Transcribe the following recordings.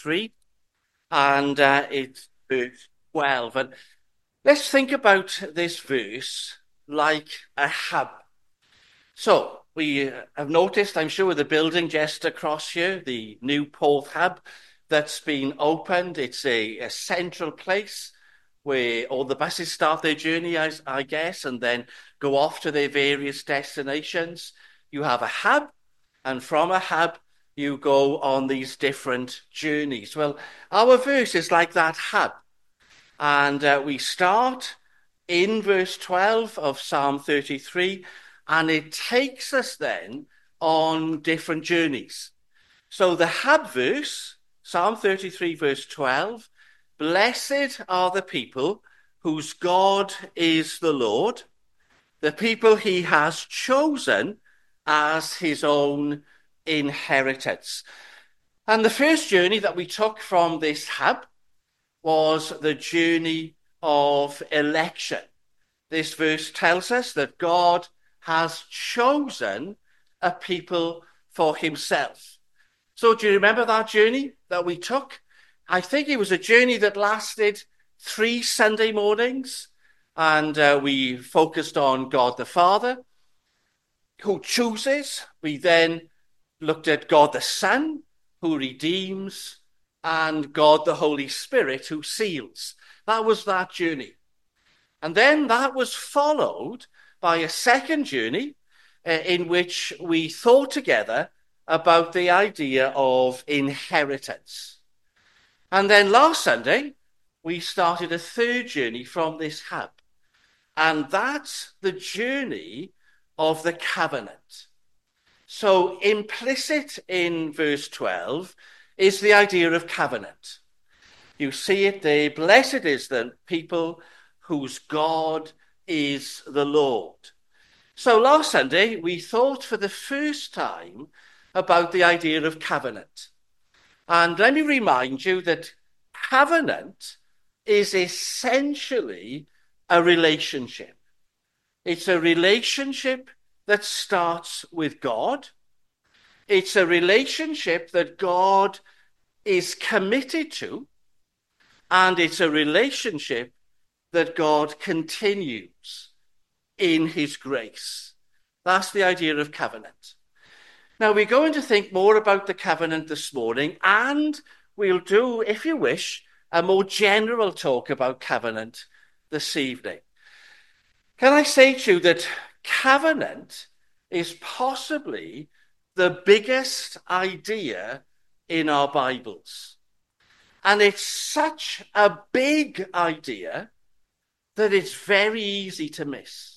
33, and it's verse 12. And let's think about this verse like a hub. So we have noticed, I'm sure, the building just across here, the new Porth Hub that's been opened. It's a central place where all the buses start their journey, I guess, and then go off to their various destinations. You have a hub, and from a hub, you go on these different journeys. Well, our verse is like that hub. And we start in verse 12 of Psalm 33, and it takes us then on different journeys. So the hub verse, Psalm 33, verse 12, blessed are the people whose God is the Lord, the people he has chosen as his own inheritance. And the first journey that we took from this hub was the journey of election. This verse tells us that God has chosen a people for himself. So do you remember that journey that we took? I think it was a journey that lasted 3 Sunday mornings, and we focused on God the Father, who chooses. We then looked at God the Son, who redeems, and God the Holy Spirit, who seals. That was that journey. And then that was followed by a second journey in which we thought together about the idea of inheritance. And then last Sunday, we started a third journey from this hub. And that's the journey of the covenant. So implicit in verse 12 is the idea of covenant. You see it there. Blessed is the people whose God is the Lord. So last Sunday, we thought for the first time about the idea of covenant. And let me remind you that covenant is essentially a relationship. It's a relationship that starts with God. It's a relationship that God is committed to, and it's a relationship that God continues in his grace. That's the idea of covenant. Now, we're going to think more about the covenant this morning, and we'll do, if you wish, a more general talk about covenant this evening. Can I say to you that covenant is possibly the biggest idea in our Bibles? And it's such a big idea that it's very easy to miss.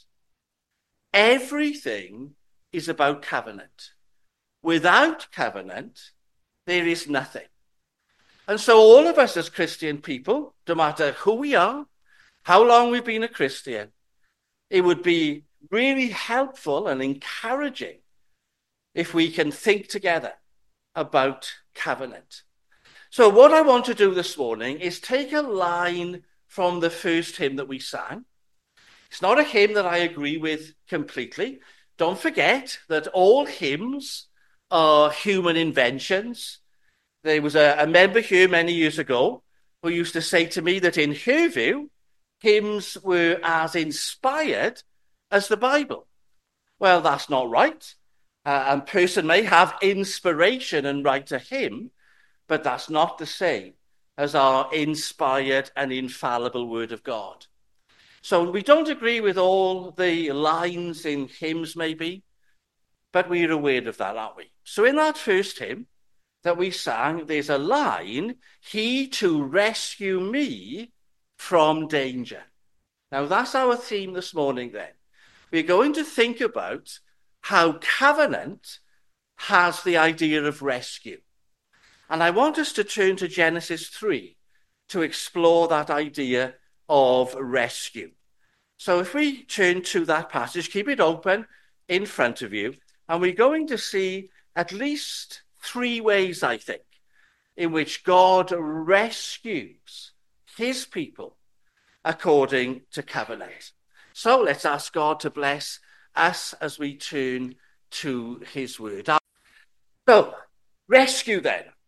Everything is about covenant. Without covenant, there is nothing. And so all of us as Christian people, no matter who we are, how long we've been a Christian, it would be really helpful and encouraging if we can think together about covenant. So what I want to do this morning is take a line from the first hymn that we sang. It's not a hymn that I agree with completely. Don't forget that all hymns are human inventions. There was a member here many years ago who used to say to me that in her view, hymns were as inspired as the Bible. Well, that's not right. A person may have inspiration and write a hymn, but that's not the same as our inspired and infallible word of God. So we don't agree with all the lines in hymns maybe, but we're aware of that, aren't we? So in that first hymn that we sang, there's a line, "He to rescue me from danger." Now that's our theme this morning then. We're going to think about how covenant has the idea of rescue. And I want us to turn to Genesis 3 to explore that idea of rescue. So if we turn to that passage, keep it open in front of you, and we're going to see at least 3 ways, I think, in which God rescues his people according to covenant. So let's ask God to bless us as we turn to his word. So, rescue then.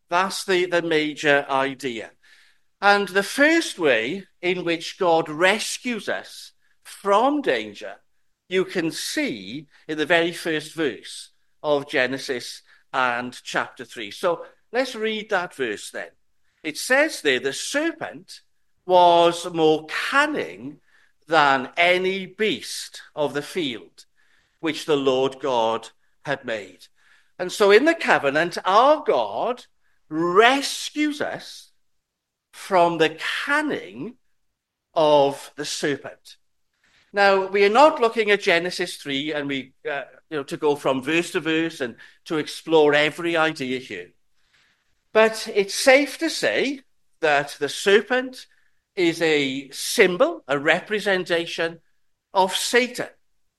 That's the major idea. And the first way in which God rescues us from danger, you can see in the very first verse of Genesis and chapter 3. So let's read that verse then. It says there, the serpent was more cunning than any beast of the field which the Lord God had made. And so in the covenant, our God rescues us from the cunning of the serpent. Now, we are not looking at Genesis 3 and to go from verse to verse and to explore every idea here. But it's safe to say that the serpent is a symbol, a representation of Satan.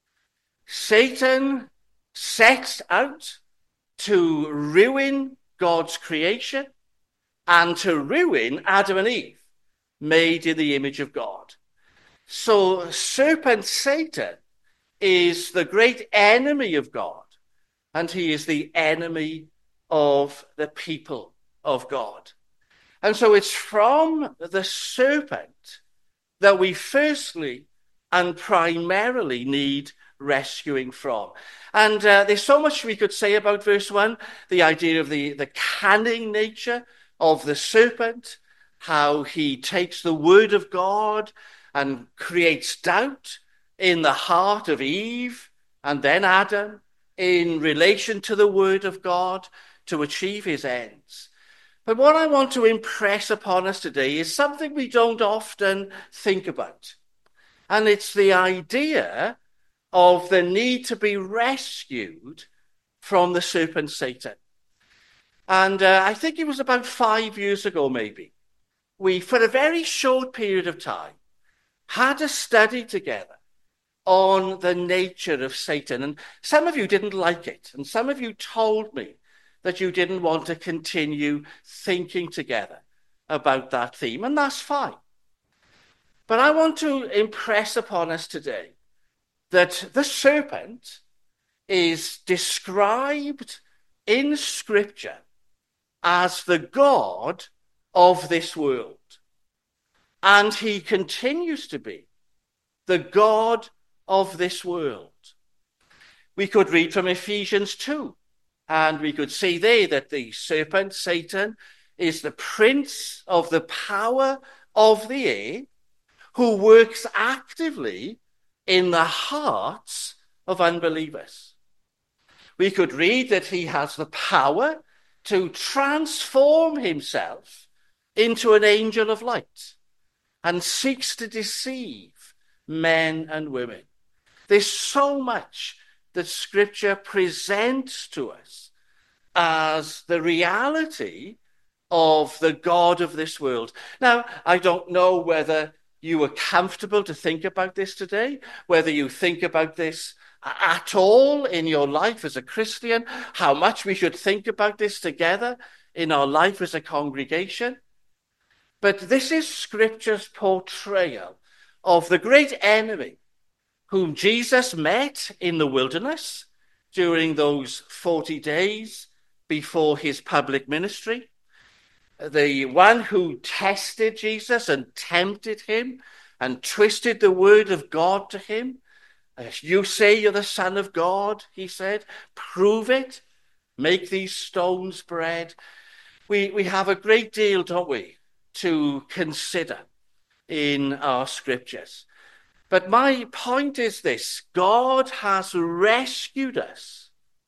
Satan sets out to ruin God's creation and to ruin Adam and Eve, made in the image of God. So serpent Satan is the great enemy of God, and he is the enemy of the people of God. And so it's from the serpent that we firstly and primarily need rescuing from. And there's so much we could say about verse 1, the idea of the cunning nature of the serpent, how he takes the word of God and creates doubt in the heart of Eve and then Adam in relation to the word of God to achieve his ends. But what I want to impress upon us today is something we don't often think about. And it's the idea of the need to be rescued from the serpent Satan. And I think it was about 5 years ago, maybe, we, for a very short period of time, had a study together on the nature of Satan. And some of you didn't like it. And some of you told me that you didn't want to continue thinking together about that theme. And that's fine. But I want to impress upon us today that the serpent is described in Scripture as the God of this world. And he continues to be the God of this world. We could read from Ephesians 2, and we could see there that the serpent, Satan, is the prince of the power of the air, who works actively in the hearts of unbelievers. We could read that he has the power to transform himself into an angel of light and seeks to deceive men and women. There's so much that Scripture presents to us as the reality of the God of this world. Now, I don't know whether you are comfortable to think about this today, whether you think about this at all in your life as a Christian, how much we should think about this together in our life as a congregation. But this is Scripture's portrayal of the great enemy whom Jesus met in the wilderness during those 40 days before his public ministry. The one who tested Jesus and tempted him and twisted the word of God to him. You say you're the Son of God, he said. Prove it. Make these stones bread. We have a great deal, don't we, to consider in our Scriptures. But my point is this: God has rescued us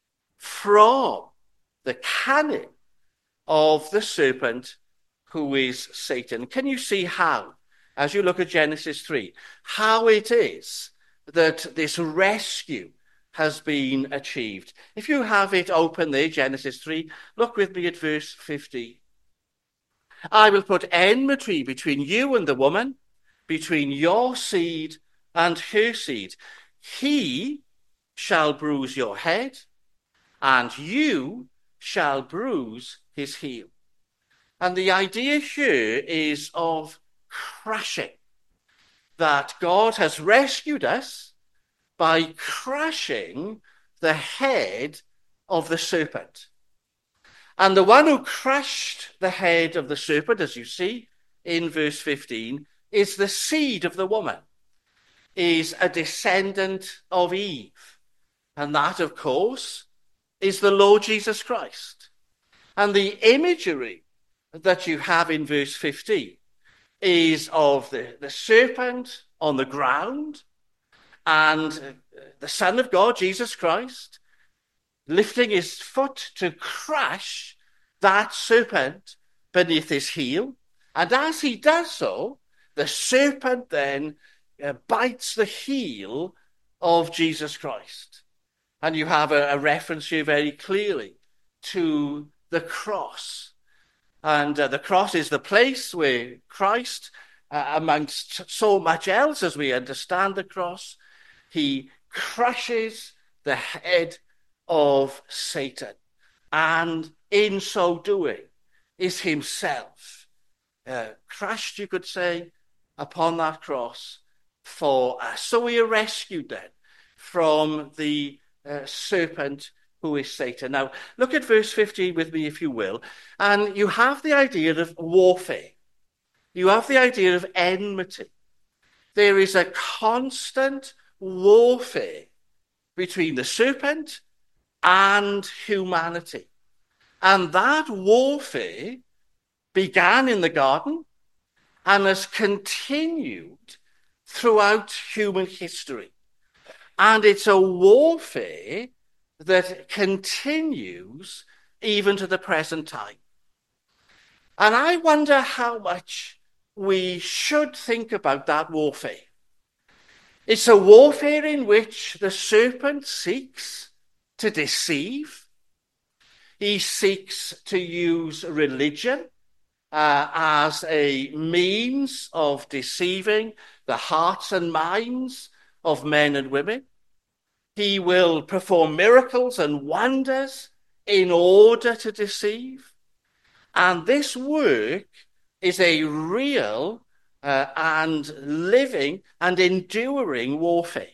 from the cunning of the serpent, who is Satan. Can you see how, as you look at Genesis 3, how it is that this rescue has been achieved? If you have it open there, Genesis 3, look with me at verse 15. I will put enmity between you and the woman, between your seed and her seed. He shall bruise your head, and you shall bruise his heel. And the idea here is of crushing, that God has rescued us by crushing the head of the serpent. And the one who crushed the head of the serpent, as you see in verse 15, is the seed of the woman, is a descendant of Eve. And that, of course, is the Lord Jesus Christ. And the imagery that you have in verse 15 is of the serpent on the ground and the Son of God, Jesus Christ, lifting his foot to crush that serpent beneath his heel. And as he does so, the serpent then bites the heel of Jesus Christ. And you have a reference here very clearly to the cross. And the cross is the place where Christ, amongst so much else as we understand the cross, he crushes the head of Satan. And in so doing is himself crushed, you could say, upon that cross for us. So we are rescued then from the serpent who is Satan. Now, look at verse 15 with me, if you will. And you have the idea of warfare. You have the idea of enmity. There is a constant warfare between the serpent and humanity. And that warfare began in the garden and has continued throughout human history. And it's a warfare that continues even to the present time. And I wonder how much we should think about that warfare. It's a warfare in which the serpent seeks to deceive. He seeks to use religion as a means of deceiving the hearts and minds of men and women. He will perform miracles and wonders in order to deceive. And this work is a real and living and enduring warfare.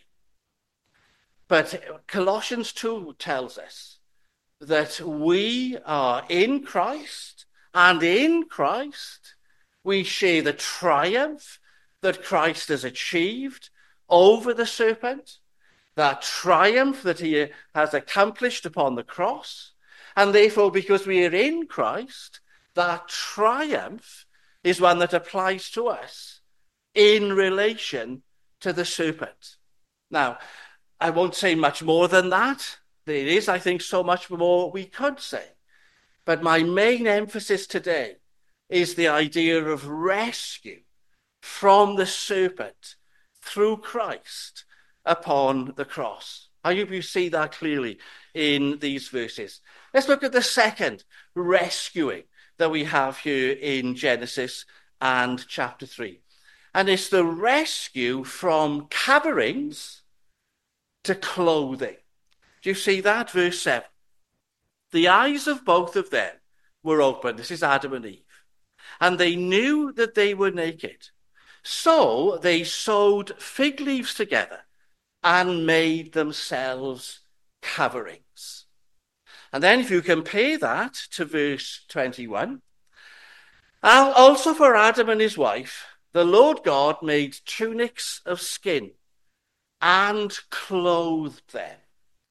But Colossians 2 tells us that we are in Christ, and in Christ we share the triumph that Christ has achieved over the serpent, that triumph that he has accomplished upon the cross. And therefore, because we are in Christ, that triumph is one that applies to us in relation to the serpent. Now, I won't say much more than that. There is, I think, so much more we could say. But my main emphasis today is the idea of rescue from the serpent through Christ upon the cross. I hope you see that clearly in these verses. Let's look at the second rescuing that we have here in Genesis and chapter 3. And it's the rescue from coverings to clothing. Do you see that? Verse 7. The eyes of both of them were open. This is Adam and Eve. And they knew that they were naked. So they sewed fig leaves together and made themselves coverings. And then if you compare that to verse 21, and also for Adam and his wife, the Lord God made tunics of skin and clothed them.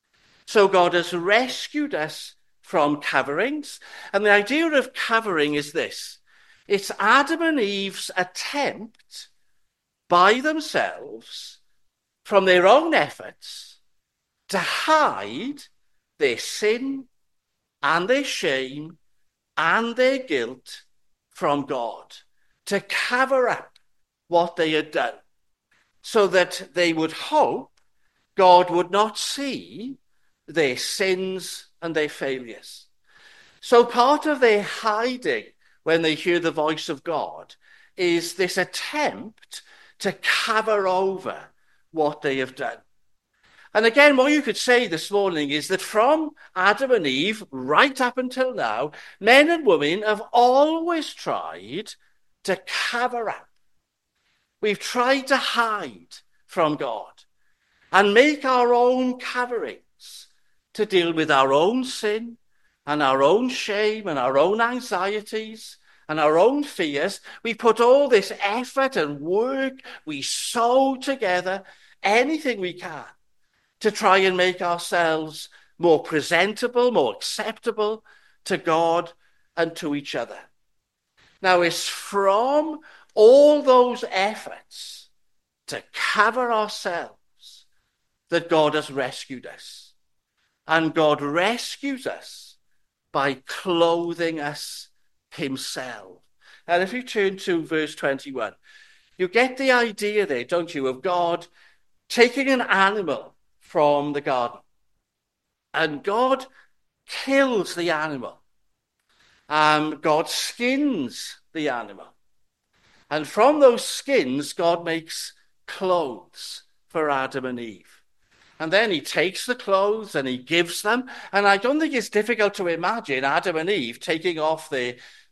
So God has rescued us from coverings. And the idea of covering is this. It's Adam and Eve's attempt by themselves, from their own efforts, to hide their sin and their shame and their guilt from God, to cover up what they had done, so that they would hope God would not see their sins and their failures. So part of their hiding when they hear the voice of God is this attempt to cover over what they have done. And again, what you could say this morning is that from Adam and Eve right up until now, men and women have always tried to cover up. We've tried to hide from God and make our own coverings to deal with our own sin and our own shame and our own anxieties and our own fears. We put all this effort and work, we sew together anything we can to try and make ourselves more presentable, more acceptable to God and to each other. Now, it's from all those efforts to cover ourselves that God has rescued us. And God rescues us by clothing us himself. And if you turn to verse 21, you get the idea there, don't you, of God taking an animal from the garden. And God kills the animal. God skins the animal. And from those skins, God makes clothes for Adam and Eve. And then he takes the clothes and he gives them. And I don't think it's difficult to imagine Adam and Eve taking off their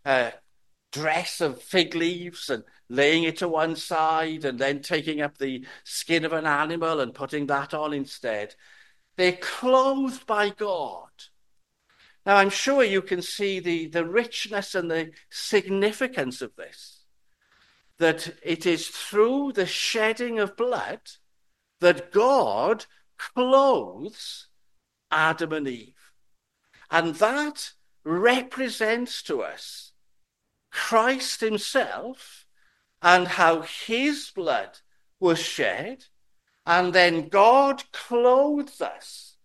dress of fig leaves and laying it to one side and then taking up the skin of an animal and putting that on instead. They're clothed by God. Now, I'm sure you can see the richness and the significance of this, that it is through the shedding of blood that God clothes Adam and Eve. And that represents to us Christ himself and how his blood was shed. And then God clothes us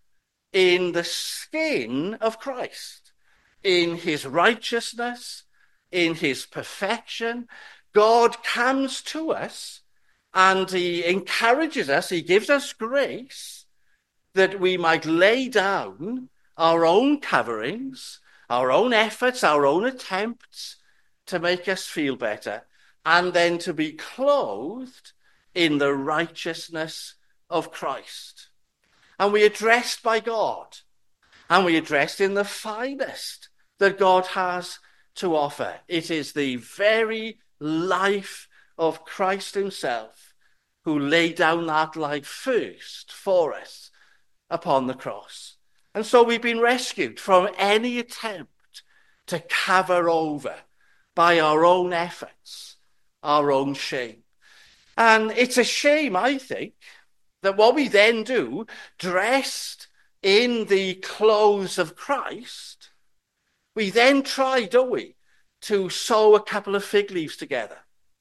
in the skin of Christ, in his righteousness, in his perfection. God comes to us and he encourages us, he gives us grace that we might lay down our own coverings, our own efforts, our own attempts to make us feel better, and then to be clothed in the righteousness of Christ. And we are dressed by God, and we are dressed in the finest that God has to offer. It is the very life of Christ himself who laid down that life first for us upon the cross. And so we've been rescued from any attempt to cover over by our own efforts, our own shame. And it's a shame, I think, that what we then do, dressed in the clothes of Christ, we then try, don't we, to sew a couple of fig leaves together.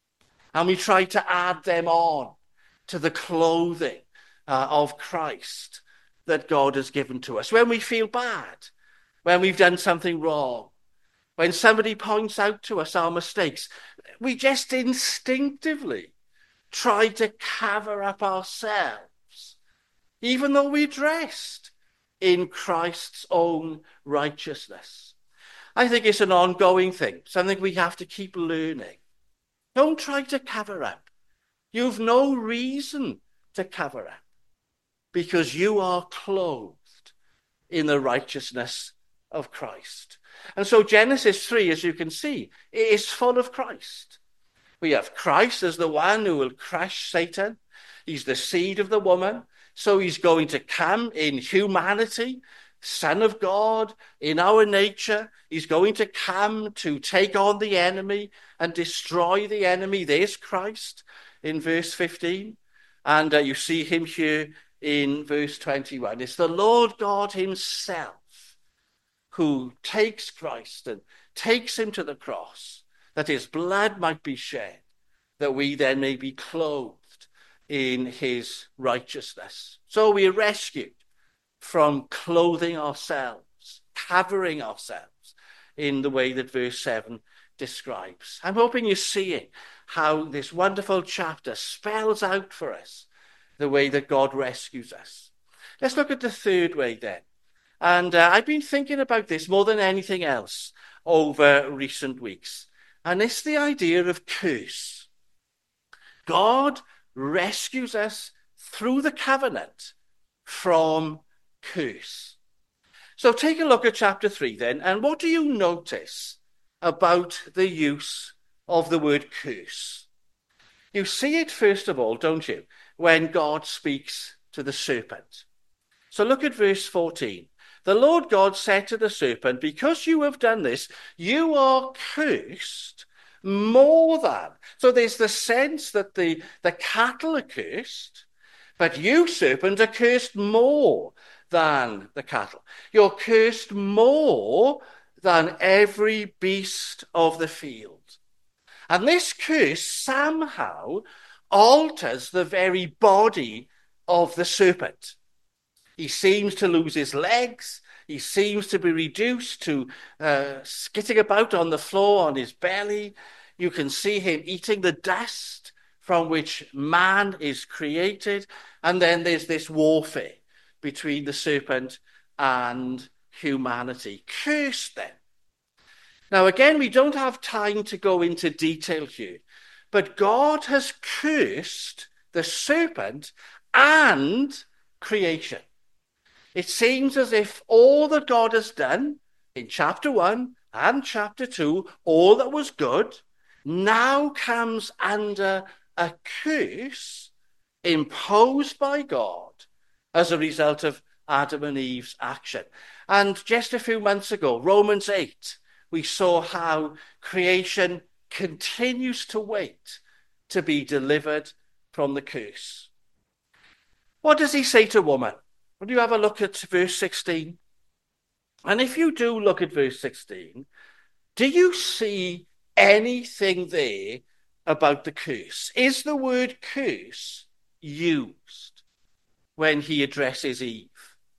And we try to add them on to the clothing of Christ that God has given to us. When we feel bad, when we've done something wrong, when somebody points out to us our mistakes, we just instinctively try to cover up ourselves, even though we're dressed in Christ's own righteousness. I think it's an ongoing thing, something we have to keep learning. Don't try to cover up. You've no reason to cover up because you are clothed in the righteousness of Christ. And so Genesis 3, as you can see, is full of Christ. We have Christ as the one who will crush Satan. He's the seed of the woman. So he's going to come in humanity, Son of God, in our nature. He's going to come to take on the enemy and destroy the enemy. There's Christ in verse 15. And you see him here in verse 21. It's the Lord God himself who takes Christ and takes him to the cross, that his blood might be shed, that we then may be clothed in his righteousness. So we are rescued from clothing ourselves, covering ourselves in the way that verse 7 describes. I'm hoping you're seeing how this wonderful chapter spells out for us the way that God rescues us. Let's look at the third way then. And I've been thinking about this more than anything else over recent weeks. And it's the idea of curse. God rescues us through the covenant from curse. So take a look at chapter 3 then, and what do you notice about the use of the word curse? You see it first of all, don't you, when God speaks to the serpent. So look at verse 14. the Lord God said to the serpent, because you have done this, you are cursed more than. So there's the sense that the cattle are cursed, but you, serpent, are cursed more than the cattle. You're cursed more than every beast of the field. And this curse somehow alters the very body of the serpent. He seems to lose his legs. He seems to be reduced to skitting about on the floor on his belly. You can see him eating the dust from which man is created. And then there's this warfare between the serpent and humanity. Cursed then. Now, again, we don't have time to go into detail here, but God has cursed the serpent and creation. It seems as if all that God has done in chapter 1 and chapter 2, all that was good, now comes under a curse imposed by God as a result of Adam and Eve's action. And just a few months ago, Romans 8, we saw how creation continues to wait to be delivered from the curse. What does he say to woman? Will you have a look at verse 16? And if you do look at verse 16, do you see anything there about the curse? Is the word curse used when he addresses Eve?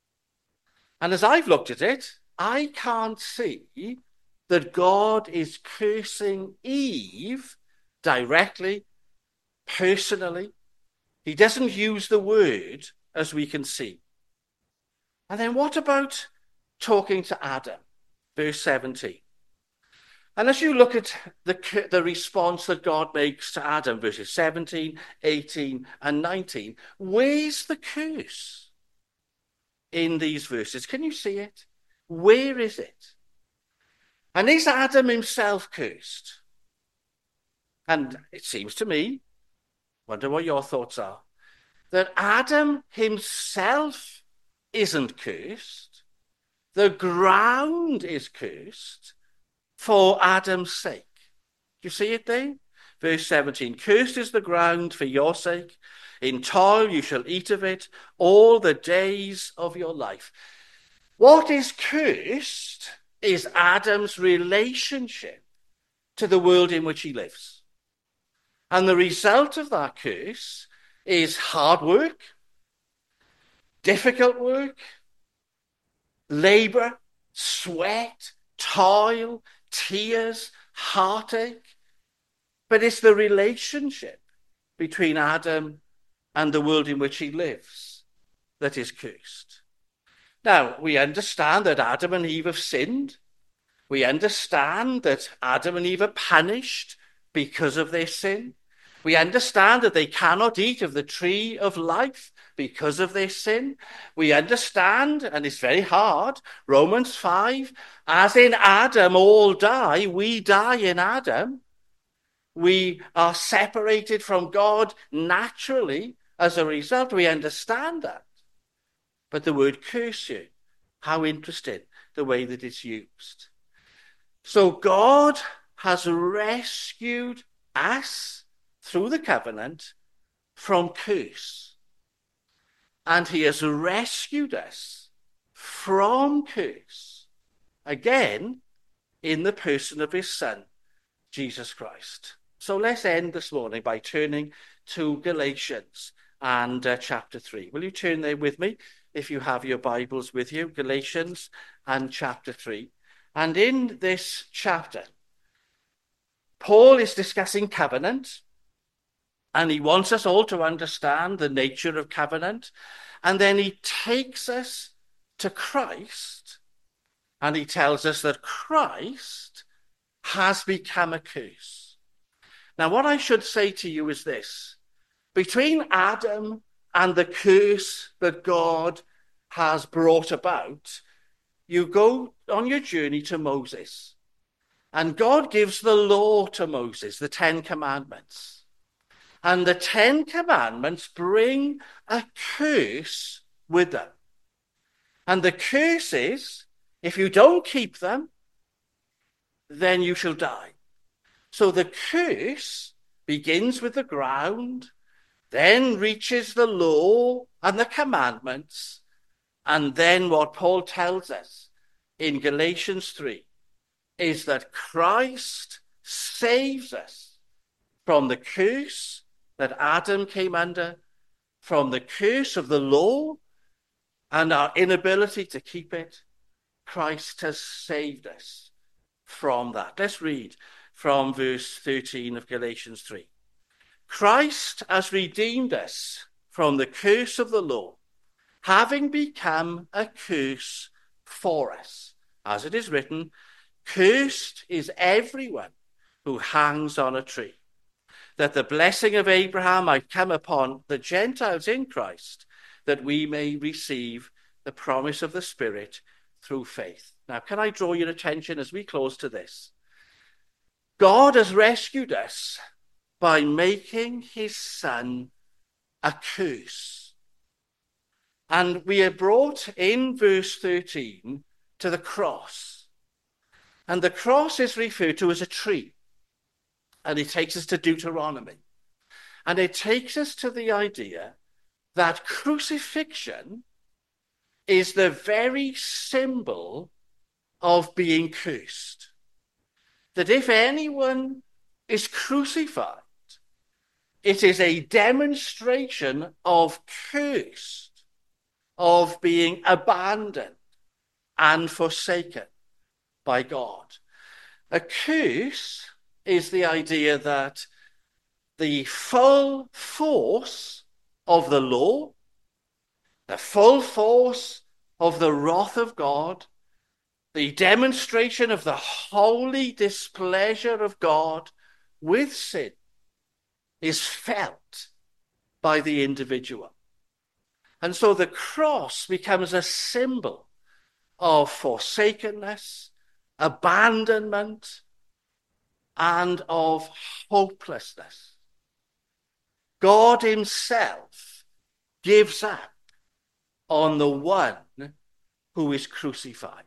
And as I've looked at it, I can't see that God is cursing Eve directly, personally. He doesn't use the word as we can see. And then what about talking to Adam? Verse 17. And as you look at the response that God makes to Adam, verses 17, 18, and 19, where's the curse in these verses? Can you see it? Where is it? And is Adam himself cursed? And it seems to me, wonder what your thoughts are, that Adam himself isn't cursed. The ground is cursed for Adam's sake. Do you see it there? Verse 17, cursed is the ground for your sake. In toil you shall eat of it all the days of your life. What is cursed is Adam's relationship to the world in which he lives. And the result of that curse is hard work, difficult work, labor, sweat, toil, tears, heartache. But it's the relationship between Adam and the world in which he lives that is cursed. Now, we understand that Adam and Eve have sinned. We understand that Adam and Eve are punished because of their sin. We understand that they cannot eat of the tree of life because of their sin. We understand, and it's very hard, Romans 5, as in Adam all die, we die in Adam. We are separated from God naturally as a result. We understand that. But the word curse here, how interesting the way that it's used. So God has rescued us through the covenant from curse. And he has rescued us from curse, again, in the person of his Son, Jesus Christ. So let's end this morning by turning to Galatians and chapter 3. Will you turn there with me, if you have your Bibles with you, Galatians and chapter 3. And in this chapter, Paul is discussing covenant, and he wants us all to understand the nature of covenant. And then he takes us to Christ, and he tells us that Christ has become a curse. Now, what I should say to you is this. Between Adam and the curse that God has brought about, you go on your journey to Moses. And God gives the law to Moses, the 10 Commandments. And the 10 Commandments bring a curse with them. And the curse is, if you don't keep them, then you shall die. So the curse begins with the ground, then reaches the law and the commandments, and then what Paul tells us in Galatians 3 is that Christ saves us from the curse that Adam came under, from the curse of the law and our inability to keep it. Christ has saved us from that. Let's read from verse 13 of Galatians 3. Christ has redeemed us from the curse of the law, having become a curse for us. As it is written, cursed is everyone who hangs on a tree, that the blessing of Abraham might come upon the Gentiles in Christ, that we may receive the promise of the Spirit through faith. Now, can I draw your attention as we close to this? God has rescued us by making his Son a curse. And we are brought in verse 13 to the cross. And the cross is referred to as a tree. And it takes us to Deuteronomy. And it takes us to the idea that crucifixion is the very symbol of being cursed. That if anyone is crucified, it is a demonstration of cursed, of being abandoned and forsaken by God. A curse is the idea that the full force of the law, the full force of the wrath of God, the demonstration of the holy displeasure of God with sin is felt by the individual. And so the cross becomes a symbol of forsakenness, abandonment, and of hopelessness. God himself gives up on the one who is crucified.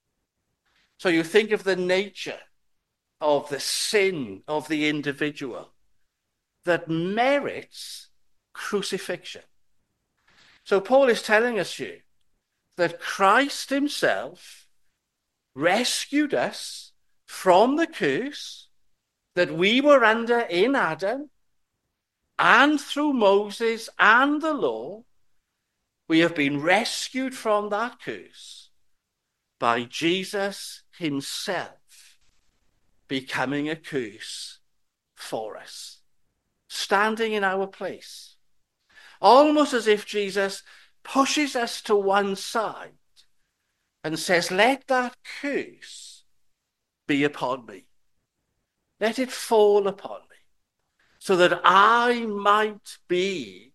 So you think of the nature of the sin of the individual that merits crucifixion. So Paul is telling us here that Christ himself rescued us from the curse that we were under in Adam, and through Moses and the law, we have been rescued from that curse by Jesus himself becoming a curse for us, standing in our place. Almost as if Jesus pushes us to one side and says, let that curse be upon me. Let it fall upon me, so that I might be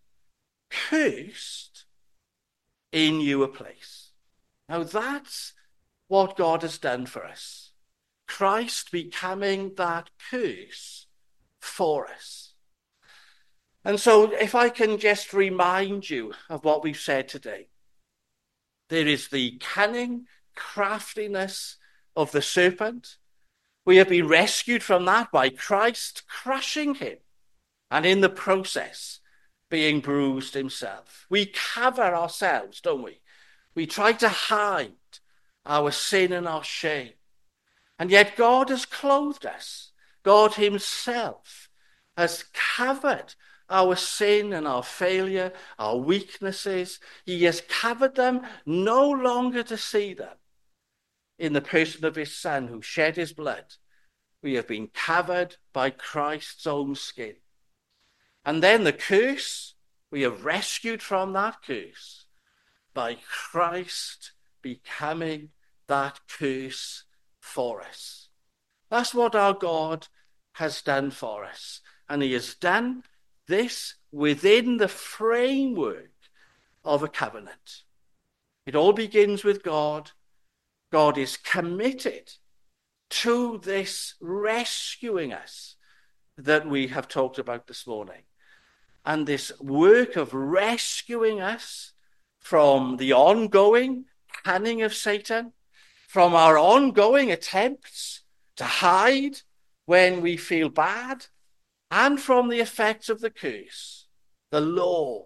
cursed in your place. Now that's what God has done for us. Christ becoming that curse for us. And so if I can just remind you of what we've said today. There is the cunning craftiness of the serpent. We have been rescued from that by Christ crushing him, and in the process being bruised himself. We cover ourselves, don't we? We try to hide our sin and our shame. And yet God has clothed us. God himself has covered our sin and our failure, our weaknesses. He has covered them, no longer to see them. In the person of his Son who shed his blood, we have been covered by Christ's own skin. And then the curse, we are rescued from that curse by Christ becoming that curse for us. That's what our God has done for us. And he has done this within the framework of a covenant. It all begins with God. God is committed to this rescuing us that we have talked about this morning. And this work of rescuing us from the ongoing cunning of Satan, from our ongoing attempts to hide when we feel bad, and from the effects of the curse, the law,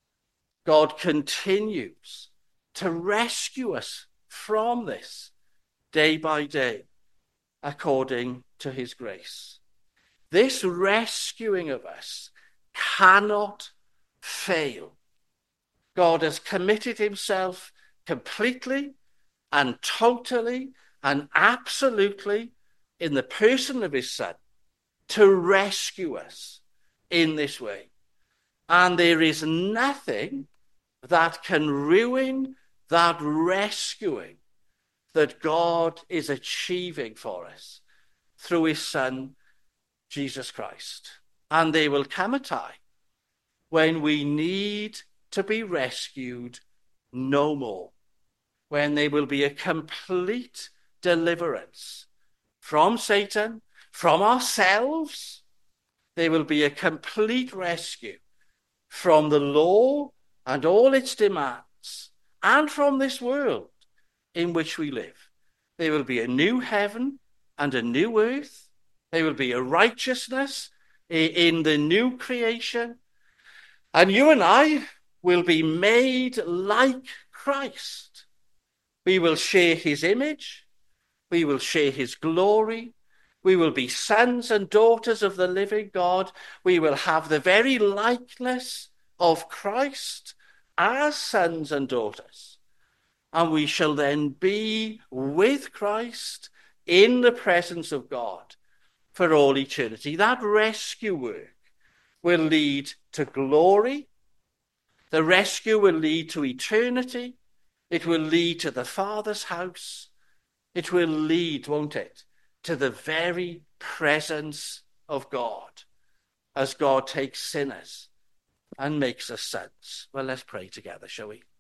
God continues to rescue us from this day by day, according to his grace. This rescuing of us cannot fail. God has committed himself completely and totally and absolutely in the person of his Son to rescue us in this way. And there is nothing that can ruin that rescuing that God is achieving for us through his Son, Jesus Christ. And there will come a time when we need to be rescued no more, when there will be a complete deliverance from Satan, from ourselves. There will be a complete rescue from the law and all its demands, and from this world in which we live. There will be a new heaven and a new earth. There will be a righteousness in the new creation. And you and I will be made like Christ. We will share his image. We will share his glory. We will be sons and daughters of the living God. We will have the very likeness of Christ as sons and daughters. And we shall then be with Christ in the presence of God for all eternity. That rescue work will lead to glory. The rescue will lead to eternity. It will lead to the Father's house. It will lead, won't it, to the very presence of God as God takes sinners and makes us sons. Well, let's pray together, shall we?